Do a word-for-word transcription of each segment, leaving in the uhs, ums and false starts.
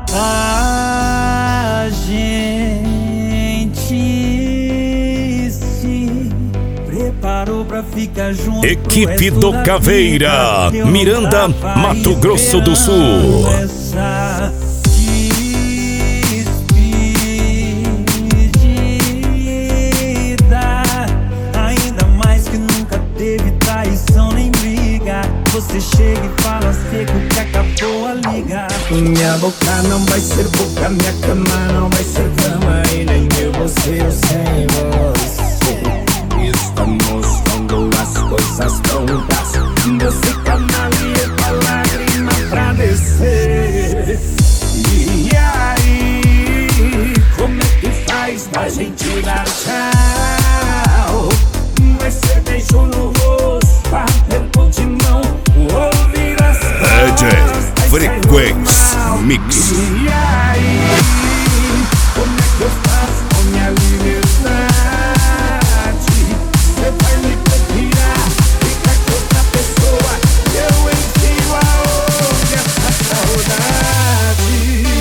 A gente se preparou pra ficar junto. Equipe do Caveira, Miranda, Mato Grosso do Sul. Você chega e fala seco que acabou a liga. Minha boca não vai ser boca, minha cama não vai ser cama, e nem eu vou ser sem você. Estamos quando as coisas prontas, você camaria com a lágrima pra descer. E aí, como é que faz pra gente dar tchau? Vai ser beijo no rosto, aperto de mão, ouvir as D J Frequência Mix. E aí, como é que eu faço com minha liberdade? Você vai me copiar, fica com outra pessoa, eu enfio aonde essa saudade.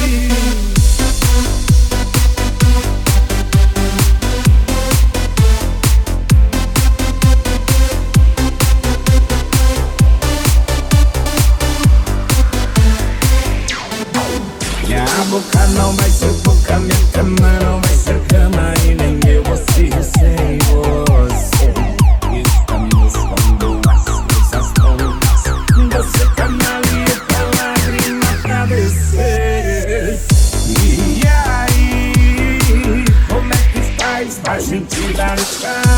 Minha boca não vai ser boca, minha cama não vai ser cama, e nem eu vou ser sem você. Estamos quando as coisas prontas, você camaria com a lágrima pra descer. E aí, como é que faz pra gente dar tchau?